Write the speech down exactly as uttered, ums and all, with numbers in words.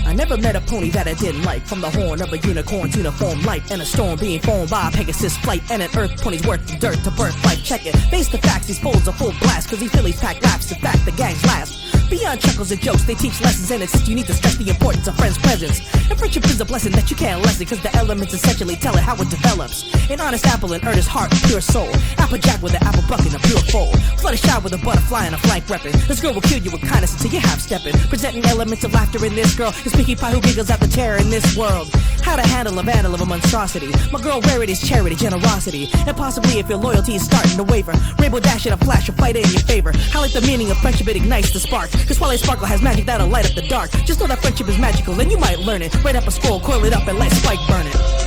I never met a pony that I didn't like. From the horn of a unicorn's uniform light, and a storm being formed by a Pegasus flight, and an earth pony's worth of dirt to birth life. Check it, face the facts, these fools are full blast, cause these Phillies pack raps, in fact the gangs last. Beyond chuckles and jokes, they teach lessons, and it's you need to stress the importance of friends' presence. And friendship is a blessing that you can't lessen, cause the elements essentially tell it how it develops. An honest apple, an earnest heart, a pure soul. Applejack with an apple bucket, a pure fold. Fluttershy with a butterfly and a flank weapon. This girl will kill you with kindness until you half stepping. Presenting elements of laughter in this girl is Pinkie Pie who giggles at the terror in this world. How to handle a vandal of a monstrosity. My girl rarity's charity, generosity. And possibly if your loyalty is starting to waver, Rainbow Dash in a flash will fight it in your favor. Highlight the meaning of friendship, it ignites the spark. Cause Twilight Sparkle has magic that'll light up the dark. Just know that friendship is magical and you might learn it. Write up a scroll, coil it up and let Spike burn it.